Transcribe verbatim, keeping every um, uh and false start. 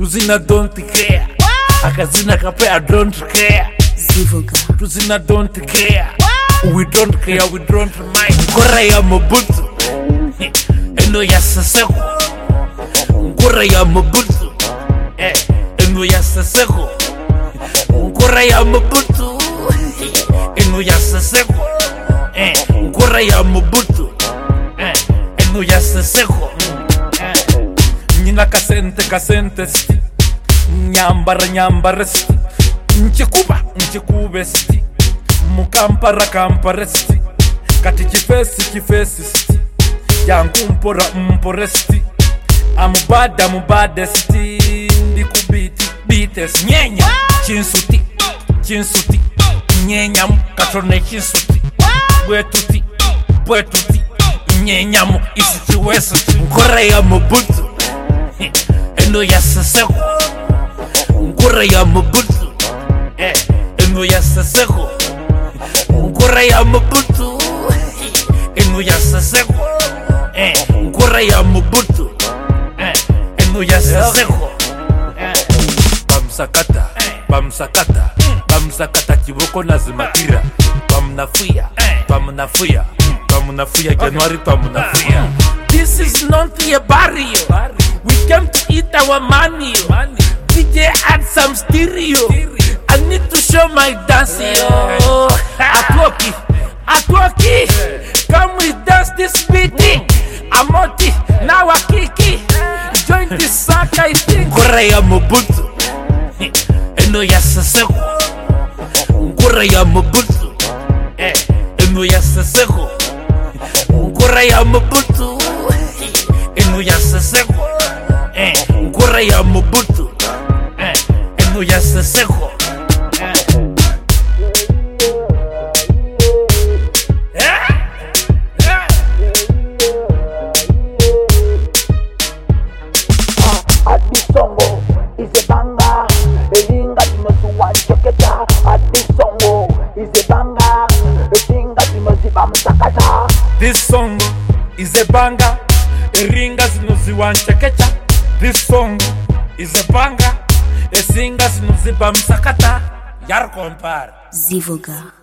Tuzina don't care. Akazina kape I don't care. Zivoga. Tuzina don't care. We don't care, we don't mind. Nkora ya Mobutu eno ya Seseko. Nkora ya Mobutu eh, eno ya Seseko. Nkora ya Mobutu eno ya Seseko eh, nkora ya Mobutu eh, eno ya Seseko eh. Nina kasente kasente sti nyambara nyambara sti nchikuba nchikube sti mukampara kampara sti kati kifesi kifesi sti yangu mpora mpora sti amubada mubada sti ndikubiti bites nyenya chinsuti chinsuti nyenyamu katrone chinsuti bwetuti bwetuti nyenyamu isitiwesu nkora ya Mobutu eno ya Seseko. Nkora ya Mobutu eh, eno ya Seseko. Nkora ya Mobutu eno ya Seseko eh, nkora ya Mobutu eh, eno ya Seseko eh. Bamsakata bamsakata bamsakata kiboko nazimatira bamnafuya bamnafuya bamnafuya January bamnafuya. This is not a barrio. We came to eat our money. D J add some stereo. I need to show my dance, yo. Atwoki, Atwoki, come we dance this beat. Amoti, now a kiki. Join this sack, I think. Nkora ya Mobutu eno ya Seseko. Nkora ya Mobutu eh, eno ya Seseko. Nkora ya Mobutu eno ya Seseko eh, nkora ya Mobutu eh, eno ya Seseko eh. Eh? Eh? Adisongo is a banger. Elinga timesuwa cheketa. Adisongo is a banger. Elinga timeziba msakata. This song is a banger. Eringa zinuziwa nchekecha. This song is a banger. Esinga zinuziba msakata. Yar compare Zivoga.